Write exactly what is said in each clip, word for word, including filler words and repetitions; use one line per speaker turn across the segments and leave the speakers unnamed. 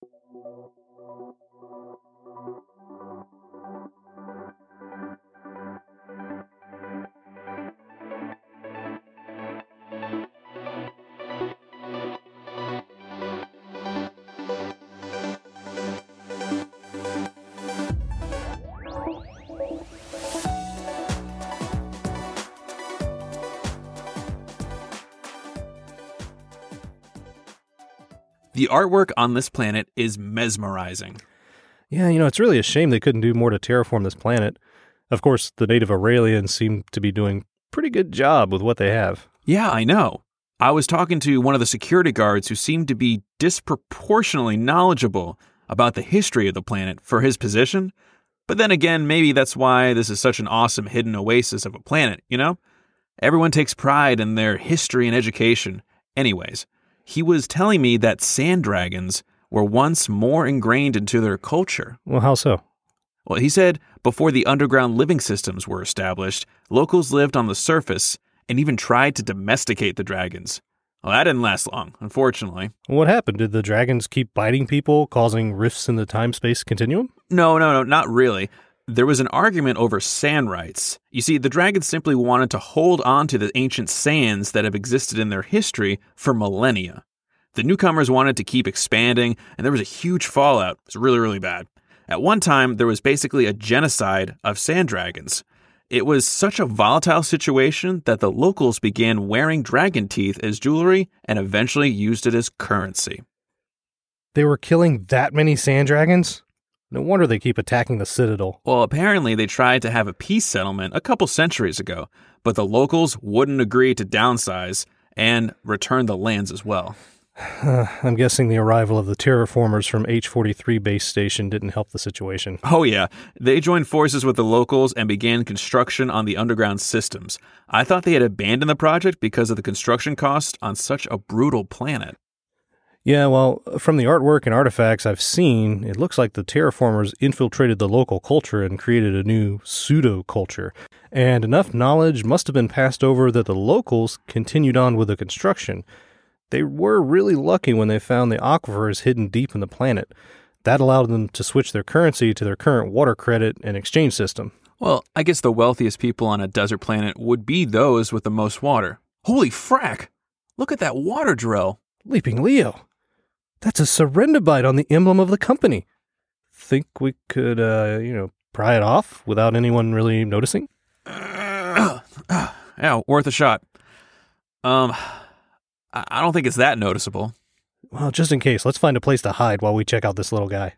The artwork on this planet is mesmerizing.
Yeah, you know, it's really a shame they couldn't do more to terraform this planet. Of course, the native Aurelians seem to be doing a pretty good job with what they have.
Yeah, I know. I was talking to one of the security guards who seemed to be disproportionately knowledgeable about the history of the planet for his position. But then again, maybe that's why this is such an awesome hidden oasis of a planet, you know? Everyone takes pride in their history and education. Anyways, he was telling me that sand dragons were once more ingrained into their culture.
Well, how so?
Well, he said before the underground living systems were established, locals lived on the surface and even tried to domesticate the dragons. Well, that didn't last long, unfortunately.
What happened? Did the dragons keep biting people, causing rifts in the time-space continuum?
No, no, no, not really. There was an argument over sand rights. You see, the dragons simply wanted to hold on to the ancient sands that have existed in their history for millennia. The newcomers wanted to keep expanding, and there was a huge fallout. It was really, really bad. At one time, there was basically a genocide of sand dragons. It was such a volatile situation that the locals began wearing dragon teeth as jewelry and eventually used it as currency.
They were killing that many sand dragons? No wonder they keep attacking the Citadel.
Well, apparently they tried to have a peace settlement a couple centuries ago, but the locals wouldn't agree to downsize and return the lands as well.
Uh, I'm guessing the arrival of the terraformers from H forty-three base station didn't help the situation.
Oh yeah, they joined forces with the locals and began construction on the underground systems. I thought they had abandoned the project because of the construction cost on such a brutal planet.
Yeah, well, from the artwork and artifacts I've seen, it looks like the terraformers infiltrated the local culture and created a new pseudo-culture. And enough knowledge must have been passed over that the locals continued on with the construction. They were really lucky when they found the aquifers hidden deep in the planet. That allowed them to switch their currency to their current water credit and exchange system.
Well, I guess the wealthiest people on a desert planet would be those with the most water. Holy frack! Look at that water drill!
Leaping Leo! That's a Serendibite on the emblem of the company. Think we could, uh, you know, pry it off without anyone really noticing?
Uh, uh, yeah, worth a shot. Um, I, I don't think it's that noticeable.
Well, just in case, let's find a place to hide while we check out this little guy.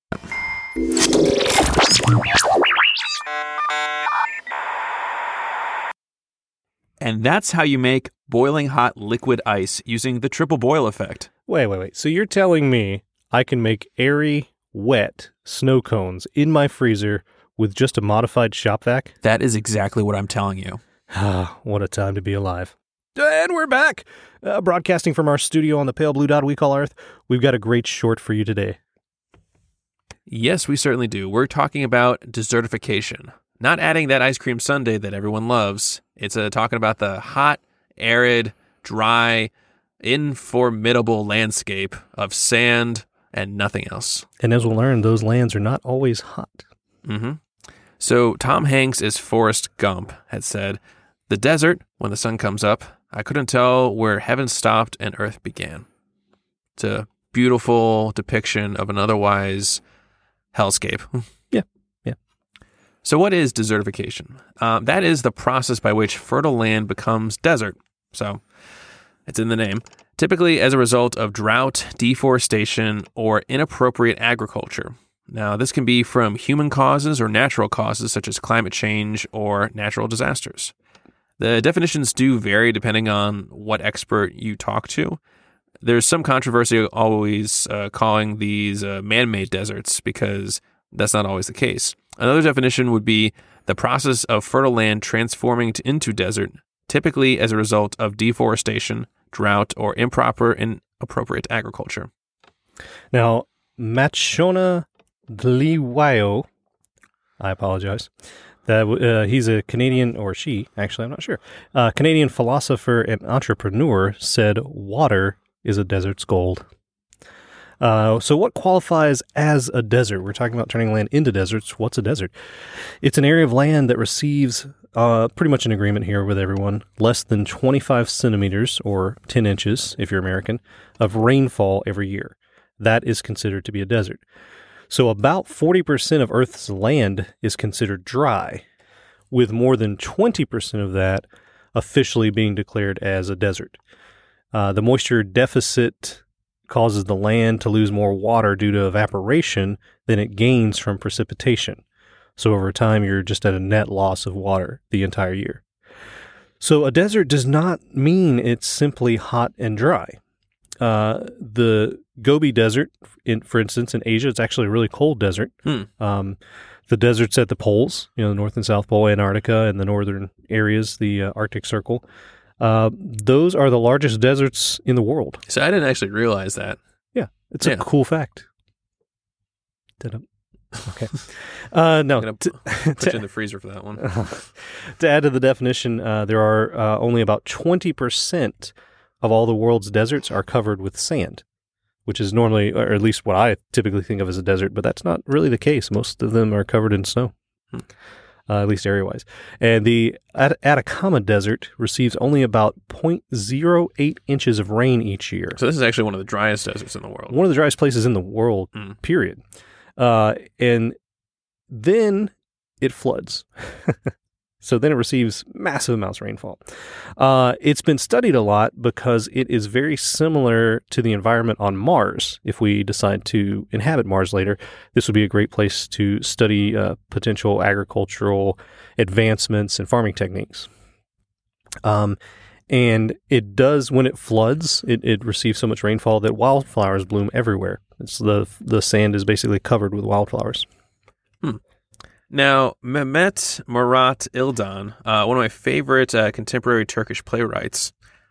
And that's how you make boiling hot liquid ice using the triple boil effect.
Wait, wait, wait. So you're telling me I can make airy, wet snow cones in my freezer with just a modified shop vac?
That is exactly what I'm telling you.
Ah, what a time to be alive. And we're back! Uh, broadcasting from our studio on the pale blue dot we call Earth, we've got a great short for you today.
Yes, we certainly do. We're talking about desertification. Not adding that ice cream sundae that everyone loves. It's uh, talking about the hot, arid, dry, informidable landscape of sand and nothing else.
And as we'll learn, those lands are not always hot.
Mm-hmm. So Tom Hanks as Forrest Gump had said, "The desert, when the sun comes up, I couldn't tell where heaven stopped and earth began." It's a beautiful depiction of an otherwise hellscape.
Yeah, yeah.
So what is desertification? Uh, that is the process by which fertile land becomes desert. So it's in the name. Typically as a result of drought, deforestation, or inappropriate agriculture. Now, this can be from human causes or natural causes such as climate change or natural disasters. The definitions do vary depending on what expert you talk to. There's some controversy always uh, calling these uh, man-made deserts because that's not always the case. Another definition would be the process of fertile land transforming to, into desert, typically as a result of deforestation, drought, or improper and inappropriate agriculture.
Now, Machona Dliwayo, I apologize. That uh, he's a Canadian, or she, actually, I'm not sure. Uh, Canadian philosopher and entrepreneur said water is a desert's gold. Uh, so what qualifies as a desert? We're talking about turning land into deserts. What's a desert? It's an area of land that receives, uh, pretty much an agreement here with everyone, less than twenty-five centimeters, or ten inches if you're American, of rainfall every year. That is considered to be a desert. So about forty percent of Earth's land is considered dry, with more than twenty percent of that officially being declared as a desert. Uh, the moisture deficit causes the land to lose more water due to evaporation than it gains from precipitation. So over time, you're just at a net loss of water the entire year. So a desert does not mean it's simply hot and dry. Uh, the Gobi Desert, in, for instance, in Asia, it's actually a really cold desert.
Hmm.
Um, the deserts at the poles, you know, the North and South Pole, Antarctica, and the northern areas, the uh, Arctic Circle, Uh, those are the largest deserts in the world.
So I didn't actually realize that.
Yeah, it's
Yeah.
a cool fact. Did Okay. Uh, no.
I'm going to put you in the freezer for that one.
To add to the definition, uh, there are uh, only about twenty percent of all the world's deserts are covered with sand, which is normally, or at least what I typically think of as a desert, but that's not really the case. Most of them are covered in snow. Hmm. Uh, at least area-wise. And the At- Atacama Desert receives only about zero point zero eight inches of rain each year.
So this is actually one of the driest deserts in the world.
One of the driest places in the world,
Mm.
period. Uh, and then it floods. So then it receives massive amounts of rainfall. Uh, it's been studied a lot because it is very similar to the environment on Mars. If we decide to inhabit Mars later, this would be a great place to study uh, potential agricultural advancements and farming techniques. Um, and it does, when it floods, it, it receives so much rainfall that wildflowers bloom everywhere. It's the the sand is basically covered with wildflowers.
Hmm. Now, Mehmet Murat Ildan, uh, one of my favorite uh, contemporary Turkish playwrights,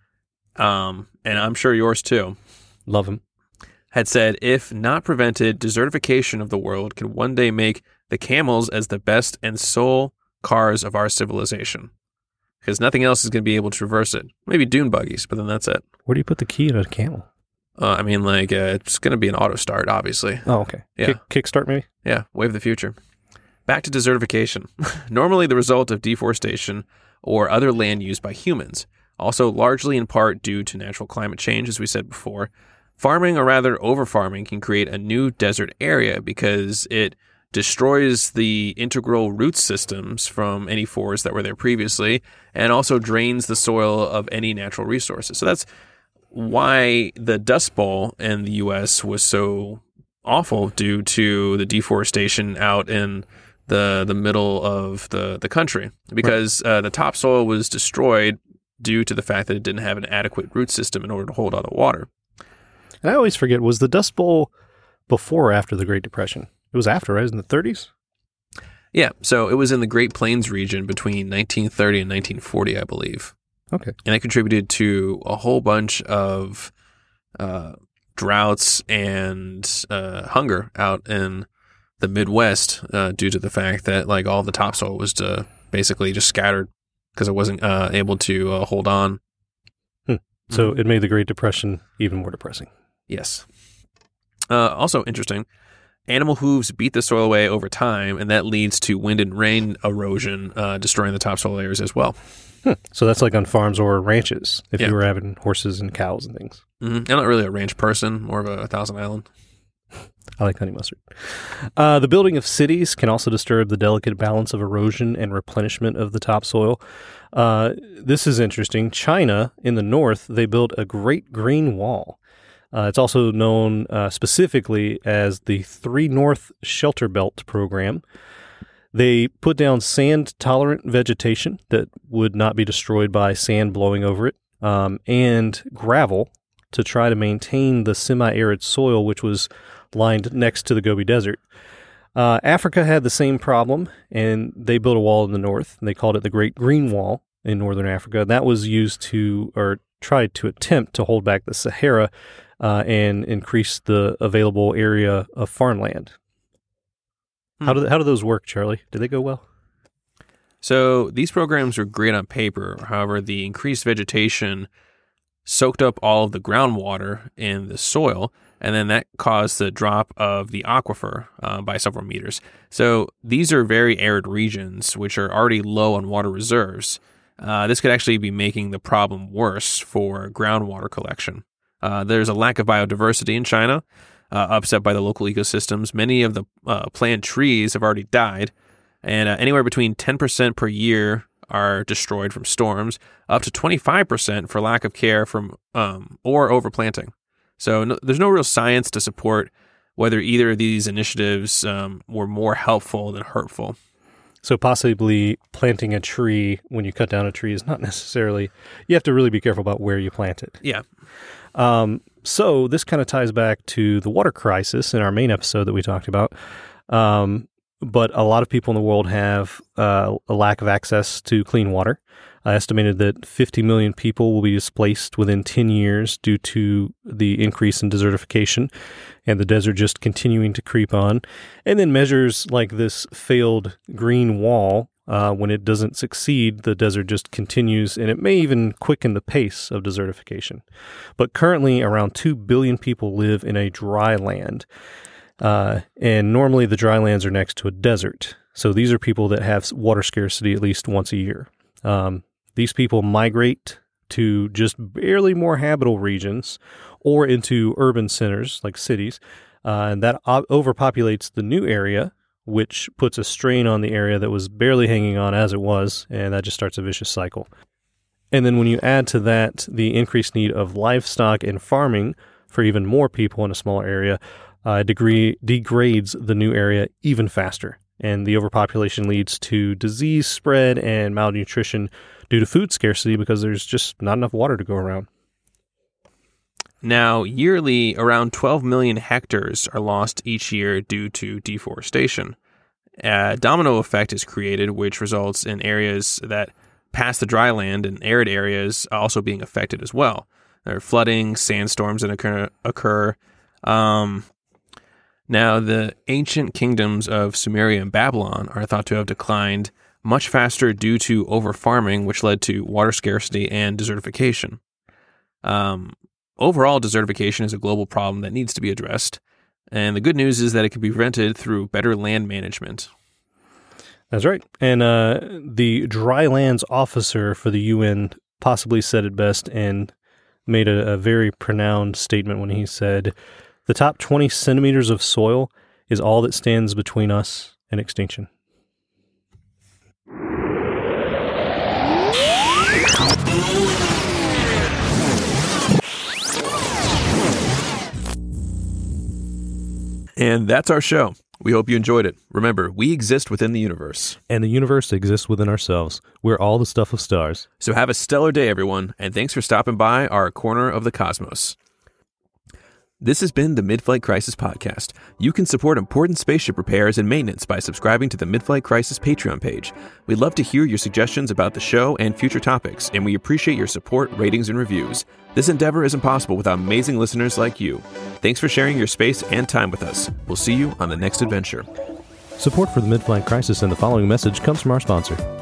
um, and I'm sure yours too,
Love him.
had said, if not prevented, desertification of the world could one day make the camels as the best and sole cars of our civilization. Because nothing else is going to be able to traverse it. Maybe dune buggies, but then that's it.
Where do you put the key in a camel?
Uh, I mean, like, uh, it's going to be an auto start, obviously.
Oh, okay.
Yeah.
Kick, kickstart, maybe?
Yeah, wave of the future. Back to desertification. Normally the result of deforestation or other land use by humans, also largely in part due to natural climate change, as we said before. Farming, or rather over-farming, can create a new desert area because it destroys the integral root systems from any forests that were there previously and also drains the soil of any natural resources. So that's why the Dust Bowl in the U S was so awful, due to the deforestation out in the the middle of the, the country, because uh, the topsoil was destroyed due to the fact that it didn't have an adequate root system in order to hold all the water.
And I always forget, was the Dust Bowl before or after the Great Depression? It was after, right? It was in the thirties?
Yeah, so it was in the Great Plains region between nineteen thirty and nineteen forty, I believe.
Okay.
And it contributed to a whole bunch of uh, droughts and uh, hunger out in the Midwest uh, due to the fact that like all the topsoil was uh, basically just scattered because it wasn't uh, able to uh, hold on.
Hmm. So
Mm-hmm.
it made the Great Depression even more depressing.
Yes. Uh, also interesting, animal hooves beat the soil away over time, and that leads to wind and rain erosion, uh, destroying the topsoil layers as well.
Hmm. So that's like on farms or ranches, if
Yeah.
you were having horses and cows and things.
Mm-hmm. I'm not really a ranch person, more of a Thousand Island.
I like honey mustard. Uh, the building of cities can also disturb the delicate balance of erosion and replenishment of the topsoil. Uh, this is interesting. China, in the north, they built a Great Green Wall. Uh, it's also known uh, specifically as the Three North Shelter Belt Program. They put down sand-tolerant vegetation that would not be destroyed by sand blowing over it, um, and gravel to try to maintain the semi-arid soil, which was lined next to the Gobi Desert. Uh, Africa had the same problem, and they built a wall in the north, and they called it the Great Green Wall in northern Africa. That was used to, or tried to attempt to hold back the Sahara uh, and increase the available area of farmland.
Hmm.
How do how do those work, Charlie? Did they go well?
So these programs were great on paper. However, the increased vegetation soaked up all of the groundwater in the soil, and then that caused the drop of the aquifer uh, by several meters. So these are very arid regions, which are already low on water reserves. Uh, this could actually be making the problem worse for groundwater collection. Uh, there's a lack of biodiversity in China, uh, upset by the local ecosystems. Many of the uh, planned trees have already died, and uh, anywhere between ten percent per year are destroyed from storms, up to twenty-five percent for lack of care from um, or overplanting. So no, there's no real science to support whether either of these initiatives um, were more helpful than hurtful.
So possibly planting a tree when you cut down a tree is not necessarily, you have to really be careful about where you plant it.
Yeah.
Um, so this kind of ties back to the water crisis in our main episode that we talked about. Um, but a lot of people in the world have uh, a lack of access to clean water. I estimated that fifty million people will be displaced within ten years due to the increase in desertification and the desert just continuing to creep on. And then measures like this failed green wall, uh, when it doesn't succeed, the desert just continues, and it may even quicken the pace of desertification. But currently, around two billion people live in a dry land. Uh, and normally the dry lands are next to a desert. So these are people that have water scarcity at least once a year. Um, these people migrate to just barely more habitable regions or into urban centers like cities, uh, and that o- overpopulates the new area, which puts a strain on the area that was barely hanging on as it was, and that just starts a vicious cycle. And then when you add to that the increased need of livestock and farming for even more people in a smaller area, uh, degree, degrades the new area even faster. And the overpopulation leads to disease spread and malnutrition due to food scarcity because there's just not enough water to go around.
Now, yearly, around twelve million hectares are lost each year due to deforestation. A domino effect is created, which results in areas that pass the dry land and arid areas also being affected as well. There are flooding, sandstorms that occur. occur. Um, now, the ancient kingdoms of Sumeria and Babylon are thought to have declined much faster due to overfarming, which led to water scarcity and desertification. Um, overall, desertification is a global problem that needs to be addressed. And the good news is that it can be prevented through better land management.
That's right. And uh, the dry lands officer for the U N possibly said it best and made a, a very pronounced statement when he said, the top twenty centimeters of soil is all that stands between us and extinction.
And that's our show. We hope you enjoyed it. Remember, we exist within the universe.
And the universe exists within ourselves. We're all the stuff of stars.
So have a stellar day, everyone, and thanks for stopping by our corner of the cosmos. This has been the Mid-Flight Crisis Podcast. You can support important spaceship repairs and maintenance by subscribing to the Mid-Flight Crisis Patreon page. We'd love to hear your suggestions about the show and future topics, and we appreciate your support, ratings, and reviews. This endeavor isn't possible without amazing listeners like you. Thanks for sharing your space and time with us. We'll see you on the next adventure.
Support for the Mid-Flight Crisis and the following message comes from our sponsor.